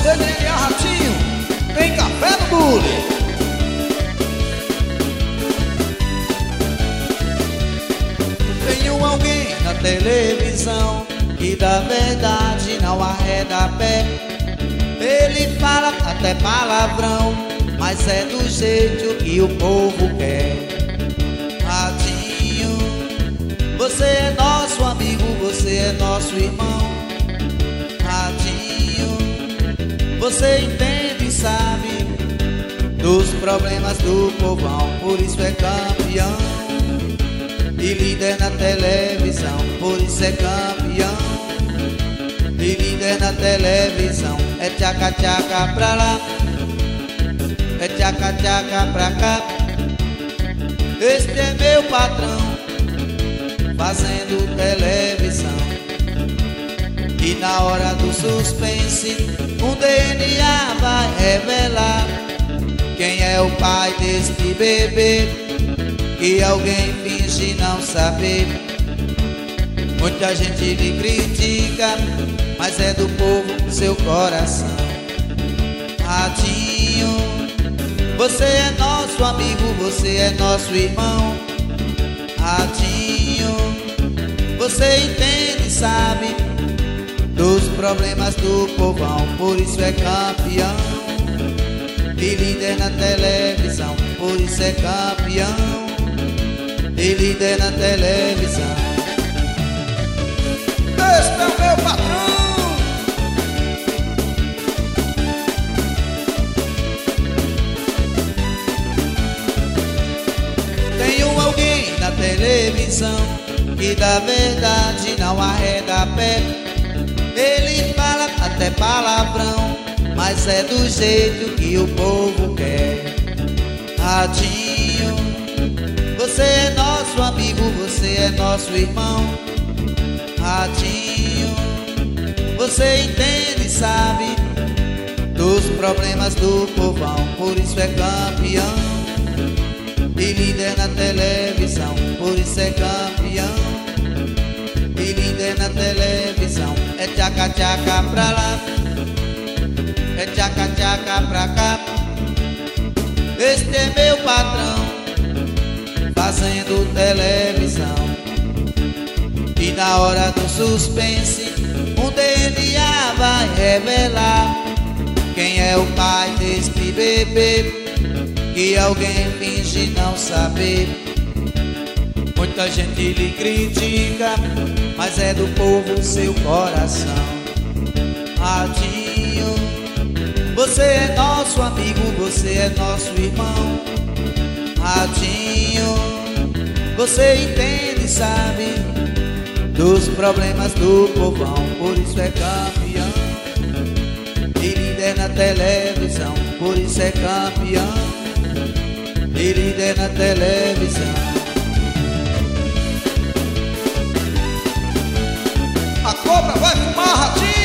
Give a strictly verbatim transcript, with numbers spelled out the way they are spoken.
C D N A Ratinho, tem café no bule. Tenho alguém na televisão que da verdade não arreda pé. Ele fala até palavrão, mas é do jeito que o povo quer. Ratinho, você é nosso amigo, você é nosso irmão. Ratinho, você entende e sabe dos problemas do povão, por isso é campeão. E líder na televisão, por isso é campeão. E líder na televisão, é tchaca-tchaca pra lá, é tchaca-tchaca pra cá. Este é meu patrão, fazendo televisão. E na hora do suspense, um D N A vai revelar quem é o pai deste bebê, que alguém finge não saber. Muita gente lhe critica, mas é do povo seu coração. Ratinho, você é nosso amigo, você é nosso irmão. Ratinho, você entende e sabe dos problemas do povão, por isso é campeão. E líder na televisão, por isso é campeão. E líder na televisão. Este é o meu patrão. Tenho alguém na televisão que da verdade não arreda pé. Ele fala até palavrão, mas é do jeito que o povo quer. Ratinho, você é nosso amigo, você é nosso irmão. Ratinho, você entende e sabe dos problemas do povão, por isso é campeão. E líder na televisão, por isso é campeão. E líder na televisão, é tchaca-tchaca pra lá, é tchaca-tchaca pra cá. Este é meu patrão, fazendo televisão. E na hora do suspense, um D N A vai revelar quem é o pai deste bebê, que alguém finge não saber. Muita gente lhe critica, mas é do povo seu coração. Ratinho, você é nosso amigo, você é nosso irmão. Ratinho, você entende e sabe dos problemas do povão, por isso é campeão. E líder na televisão, por isso é campeão. E líder na televisão. A cobra vai fumar, Ratinho.